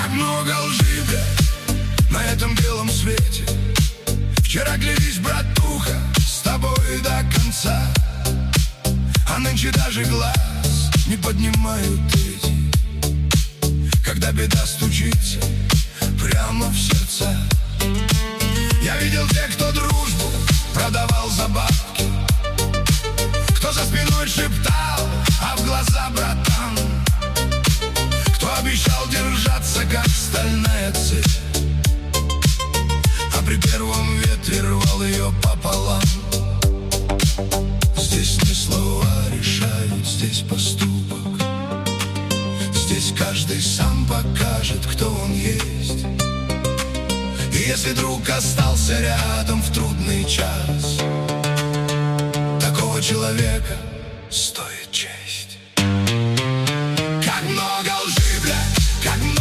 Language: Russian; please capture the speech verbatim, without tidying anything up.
Так много лжи, блядь, на этом белом свете. Вчера клялись, братуха, с тобой до конца, а нынче даже глаз не поднимают эти, когда беда стучится прямо в сердца. Я видел тех, кто дружбу продавал за бабки, кто за спиной шептал, а в глаза братан, кто обещал держаться, как стальная цепь, а при первом ветре рвал ее пополам. Здесь не слова решают, здесь поступок. Здесь каждый сам покажет, кто он есть. И если друг остался рядом в трудный час, такого человека стоит